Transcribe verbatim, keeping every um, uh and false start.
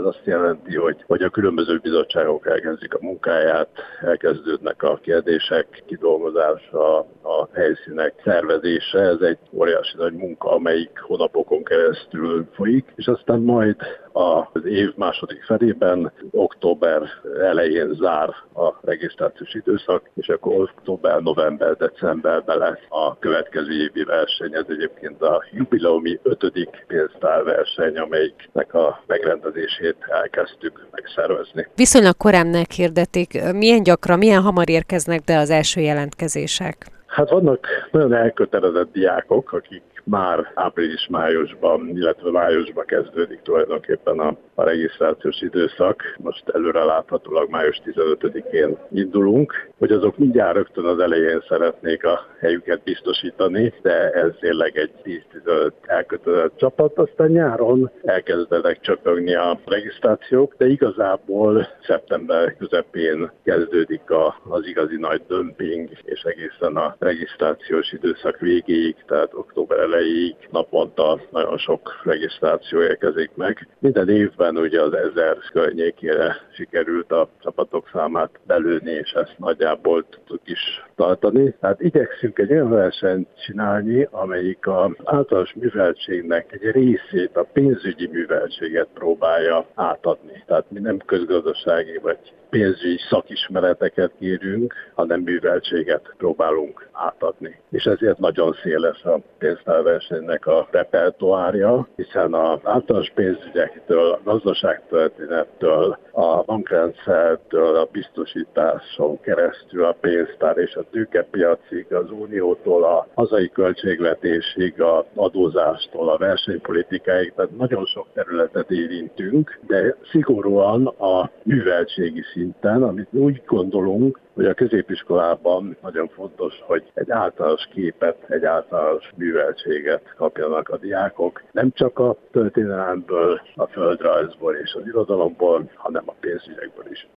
ez azt jelenti, hogy, hogy a különböző bizottságok elkezdik a munkáját, elkezdődnek a kérdések kidolgozása, a helyszínek szervezése. Ez egy óriási nagy munka, amelyik hónapokon keresztül folyik, és aztán majd az év második felében, október elején zár a regisztrációs időszak, és akkor október, november, decemberben lesz a következő évi verseny. Ez egyébként a jubileumi ötödik pénztárverseny, amelyiknek a megrendezését elkezdtük megszervezni. Viszonylag korán meghirdetik. Milyen gyakran, milyen hamar érkeznek be az első jelentkezések? Hát vannak nagyon elkötelezett diákok, akik már április-májusban, illetve májusban kezdődik tulajdonképpen a, a regisztrációs időszak. Most előreláthatólag május tizenötödikén indulunk, hogy azok mindjárt rögtön az elején szeretnék a helyüket biztosítani, de ez tényleg egy tíz-tizenöt elkötelezett csapat. Aztán nyáron elkezdenek csöpögni a regisztrációk, de igazából szeptember közepén kezdődik a, az igazi nagy dömping, és egészen a regisztrációs időszak végéig, tehát október elejéig naponta nagyon sok regisztráció érkezik meg. Minden évben ugye az ezer környékére sikerült a csapatok számát belőni, és ezt nagyjából tudtuk is tartani. Tehát igyekszünk egy olyan versenyt csinálni, amelyik az általános műveltségnek egy részét, a pénzügyi műveltséget próbálja átadni. Tehát mi nem közgazdasági vagy pénzügyi szakismereteket kérünk, hanem műveltséget próbálunk átadni. És ezért nagyon széles a pénztárversenynek a repertoárja, hiszen az általános pénzügyektől, a gazdaságtörténettől, a bankrendszertől, a biztosításon keresztül a pénztár és a tőkepiacig, az uniótól, a hazai költségvetésig, a adózástól, a versenypolitikáig, tehát nagyon sok területet érintünk, de szigorúan a műveltségi szinten, amit úgy gondolunk, hogy a középiskolában nagyon fontos, hogy egy általános képet, egy általános műveltséget kapjanak a diákok, nem csak a történelemből, a földrajzból és az irodalomból, hanem a pénzügyekből is.